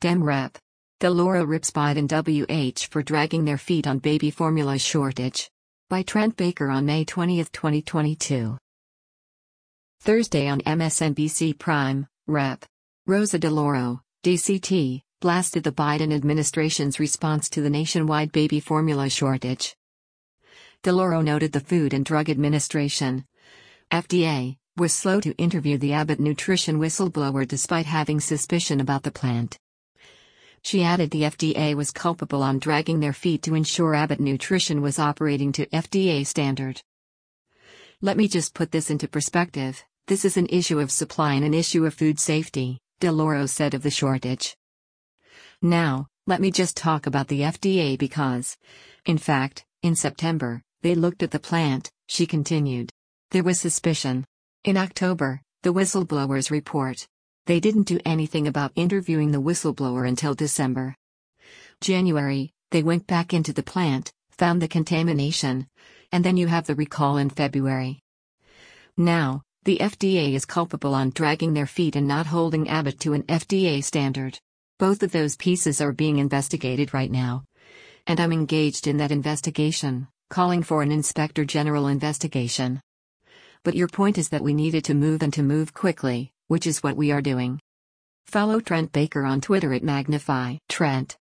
Dem Rep. DeLauro rips Biden WH for dragging their feet on baby formula shortage. By Trent Baker on May 20, 2022. Thursday on MSNBC Prime, Rep. Rosa DeLauro, DCT, blasted the Biden administration's response to the nationwide baby formula shortage. DeLauro noted the Food and Drug Administration, FDA, was slow to interview the Abbott Nutrition whistleblower despite having suspicion about the plant. She added the FDA was culpable on dragging their feet to ensure Abbott Nutrition was operating to FDA standard. Let me just put this into perspective, this is an issue of supply and an issue of food safety, DeLauro said of the shortage. Now, let me just talk about the FDA because, in fact, in September, they looked at the plant, she continued. There was suspicion. In October, the whistleblowers report. They didn't do anything about interviewing the whistleblower until December. January, they went back into the plant, found the contamination, and then you have the recall in February. Now, the FDA is culpable on dragging their feet and not holding Abbott to an FDA standard. Both of those pieces are being investigated right now. And I'm engaged in that investigation, calling for an Inspector General investigation. But your point is that we needed to move and to move quickly, which is what we are doing. Follow Trent Baker on Twitter at Magnify Trent.